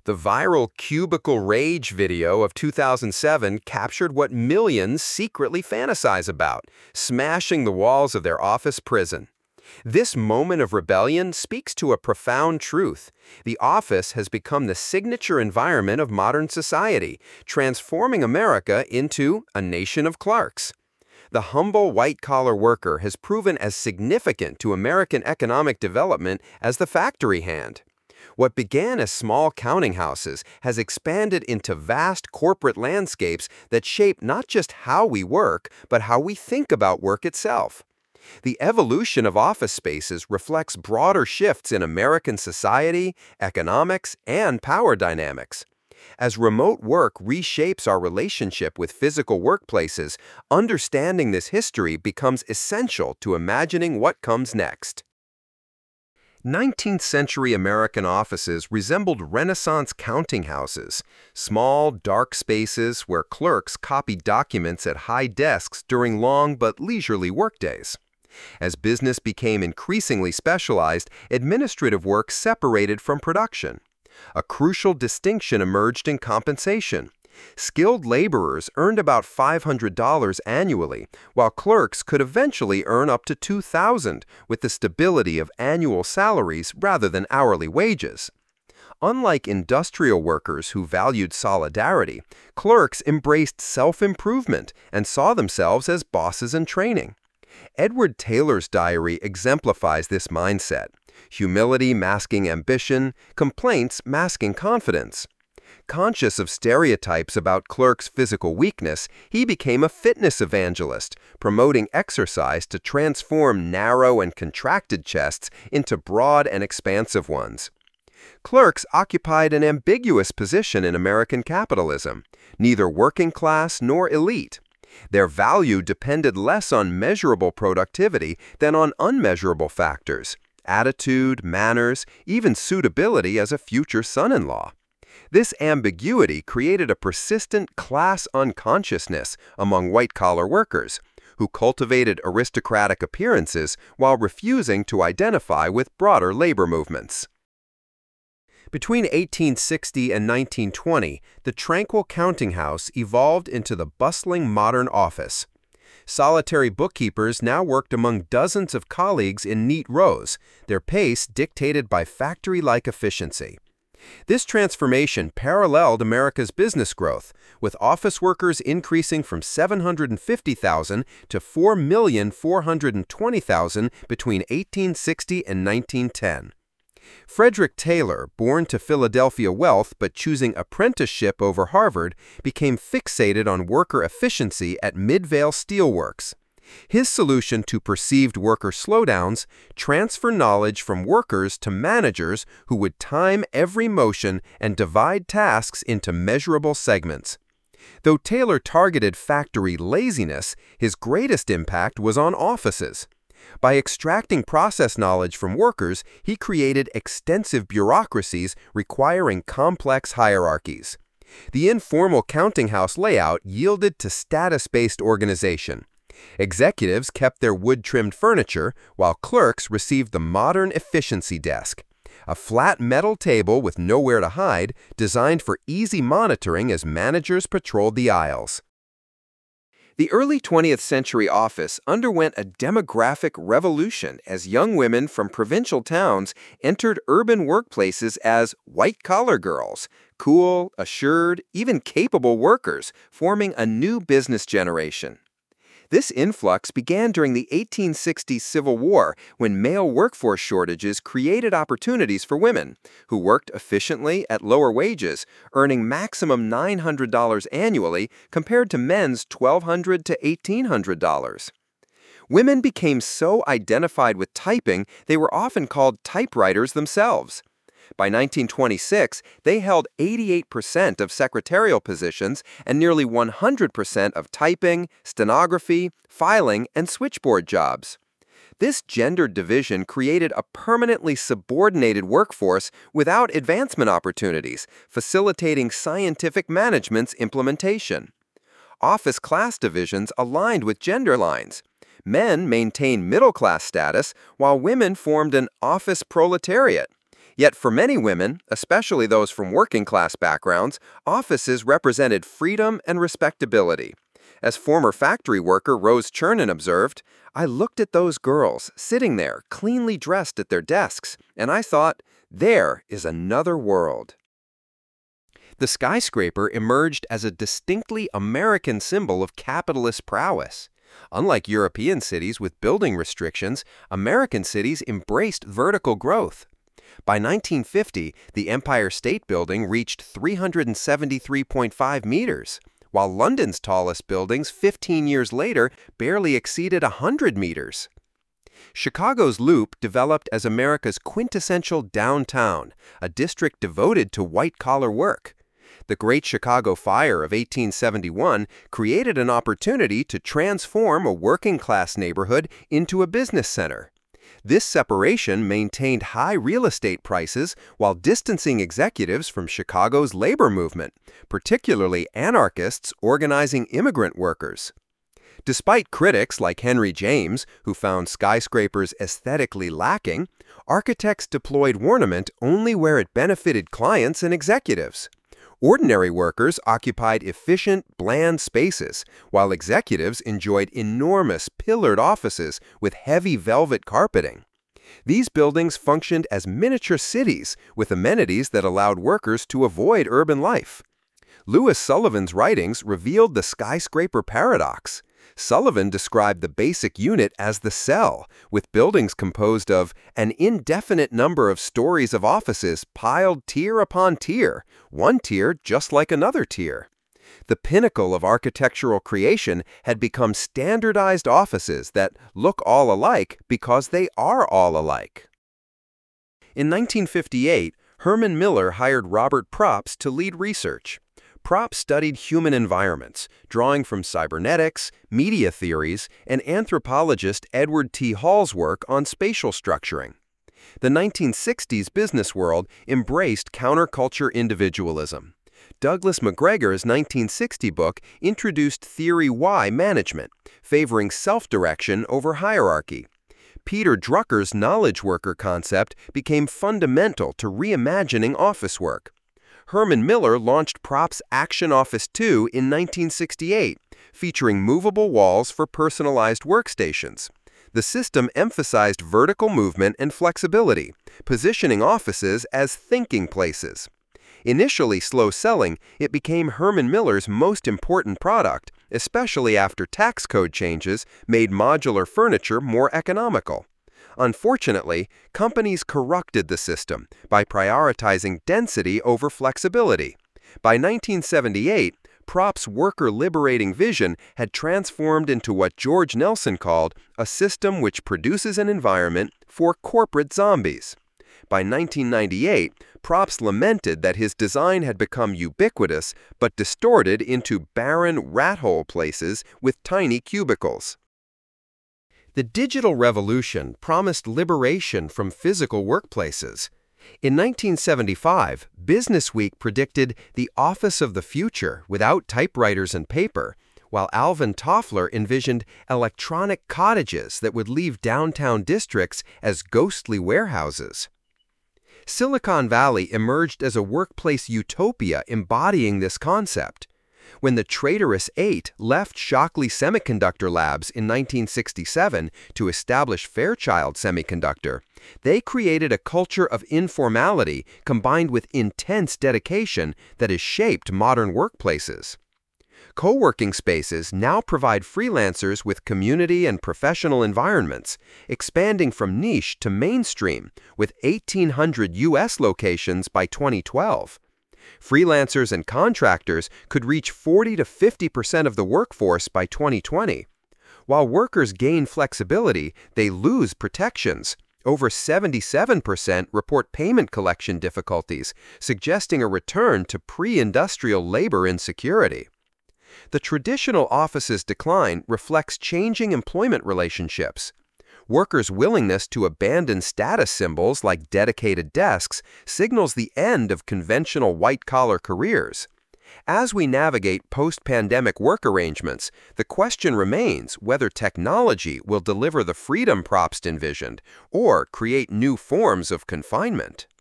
The viral Cubicle Rage video of 2007 captured what millions secretly fantasize about, smashing the walls of their office prison. This moment of rebellion speaks to a profound truth. The office has become the signature environment of modern society, transforming America into a nation of clerks. The humble white-collar worker has proven as significant to American economic development as the factory hand. What began as small counting houses has expanded into vast corporate landscapes that shape not just how we work, but how we think about work itself. The evolution of office spaces reflects broader shifts in American society, economics, and power dynamics. As remote work reshapes our relationship with physical workplaces, understanding this history becomes essential to imagining what comes next. 19th-century American offices resembled Renaissance counting houses, small, dark spaces where clerks copied documents at high desks during long but leisurely workdays. As business became increasingly specialized, administrative work separated from production. A crucial distinction emerged in compensation. Skilled laborers earned about $500 annually, while clerks could eventually earn up to $2,000 with the stability of annual salaries rather than hourly wages. Unlike industrial workers who valued solidarity, clerks embraced self-improvement and saw themselves as bosses in training. Edward Taylor's diary exemplifies this mindset: humility masking ambition, complaints masking confidence. Conscious of stereotypes about clerks' physical weakness, he became a fitness evangelist, promoting exercise to transform narrow and contracted chests into broad and expansive ones. Clerks occupied an ambiguous position in American capitalism, neither working class nor elite. Their value depended less on measurable productivity than on unmeasurable factors: attitude, manners, even suitability as a future son-in-law. This ambiguity created a persistent class unconsciousness among white-collar workers, who cultivated aristocratic appearances while refusing to identify with broader labor movements. Between 1860 and 1920, the tranquil counting house evolved into the bustling modern office. Solitary bookkeepers now worked among dozens of colleagues in neat rows, their pace dictated by factory-like efficiency. This transformation paralleled America's business growth, with office workers increasing from 750,000 to 4,420,000 between 1860 and 1910. Frederick Taylor, born to Philadelphia wealth but choosing apprenticeship over Harvard, became fixated on worker efficiency at Midvale Steel Works. His solution to perceived worker slowdowns: transfer knowledge from workers to managers who would time every motion and divide tasks into measurable segments. Though Taylor targeted factory laziness, his greatest impact was on offices. By extracting process knowledge from workers, he created extensive bureaucracies requiring complex hierarchies. The informal counting house layout yielded to status-based organization. Executives kept their wood-trimmed furniture, while clerks received the modern efficiency desk, a flat metal table with nowhere to hide, designed for easy monitoring as managers patrolled the aisles. The early 20th century office underwent a demographic revolution as young women from provincial towns entered urban workplaces as white-collar girls, cool, assured, even capable workers, forming a new business generation. This influx began during the 1860s Civil War, when male workforce shortages created opportunities for women, who worked efficiently at lower wages, earning maximum $900 annually compared to men's $1,200 to $1,800. Women became so identified with typing they were often called typewriters themselves. By 1926, they held 88% of secretarial positions and nearly 100% of typing, stenography, filing, and switchboard jobs. This gendered division created a permanently subordinated workforce without advancement opportunities, facilitating scientific management's implementation. Office class divisions aligned with gender lines. Men maintained middle-class status, while women formed an office proletariat. Yet for many women, especially those from working-class backgrounds, offices represented freedom and respectability. As former factory worker Rose Chernin observed, "I looked at those girls sitting there, cleanly dressed at their desks, and I thought, there is another world." The skyscraper emerged as a distinctly American symbol of capitalist prowess. Unlike European cities with building restrictions, American cities embraced vertical growth. By 1950, the Empire State Building reached 373.5 meters, while London's tallest buildings 15 years later barely exceeded 100 meters. Chicago's Loop developed as America's quintessential downtown, a district devoted to white-collar work. The Great Chicago Fire of 1871 created an opportunity to transform a working-class neighborhood into a business center. This separation maintained high real estate prices while distancing executives from Chicago's labor movement, particularly anarchists organizing immigrant workers. Despite critics like Henry James, who found skyscrapers aesthetically lacking, architects deployed ornament only where it benefited clients and executives. Ordinary workers occupied efficient, bland spaces, while executives enjoyed enormous pillared offices with heavy velvet carpeting. These buildings functioned as miniature cities with amenities that allowed workers to avoid urban life. Louis Sullivan's writings revealed the skyscraper paradox. Sullivan described the basic unit as the cell, with buildings composed of an indefinite number of stories of offices piled tier upon tier, one tier just like another tier. The pinnacle of architectural creation had become standardized offices that look all alike because they are all alike. In 1958, Herman Miller hired Robert Propst to lead research. Propst studied human environments, drawing from cybernetics, media theories, and anthropologist Edward T. Hall's work on spatial structuring. The 1960s business world embraced counterculture individualism. Douglas McGregor's 1960 book introduced Theory Y management, favoring self-direction over hierarchy. Peter Drucker's knowledge worker concept became fundamental to reimagining office work. Herman Miller launched Propst's Action Office 2 in 1968, featuring movable walls for personalized workstations. The system emphasized vertical movement and flexibility, positioning offices as thinking places. Initially slow selling, it became Herman Miller's most important product, especially after tax code changes made modular furniture more economical. Unfortunately, companies corrupted the system by prioritizing density over flexibility. By 1978, Propst's worker-liberating vision had transformed into what George Nelson called a system which produces an environment for corporate zombies. By 1998, Propst lamented that his design had become ubiquitous but distorted into barren rat-hole places with tiny cubicles. The digital revolution promised liberation from physical workplaces. In 1975, Businessweek predicted the office of the future without typewriters and paper, while Alvin Toffler envisioned electronic cottages that would leave downtown districts as ghostly warehouses. Silicon Valley emerged as a workplace utopia embodying this concept. When the traitorous Eight left Shockley Semiconductor Labs in 1967 to establish Fairchild Semiconductor, they created a culture of informality combined with intense dedication that has shaped modern workplaces. Co-working spaces now provide freelancers with community and professional environments, expanding from niche to mainstream, with 1,800 U.S. locations by 2012. Freelancers and contractors could reach 40 to 50% of the workforce by 2020. While workers gain flexibility, they lose protections. Over 77% report payment collection difficulties, suggesting a return to pre-industrial labor insecurity. The traditional office's decline reflects changing employment relationships. Workers' willingness to abandon status symbols like dedicated desks signals the end of conventional white-collar careers. As we navigate post-pandemic work arrangements, the question remains whether technology will deliver the freedom Propst envisioned or create new forms of confinement.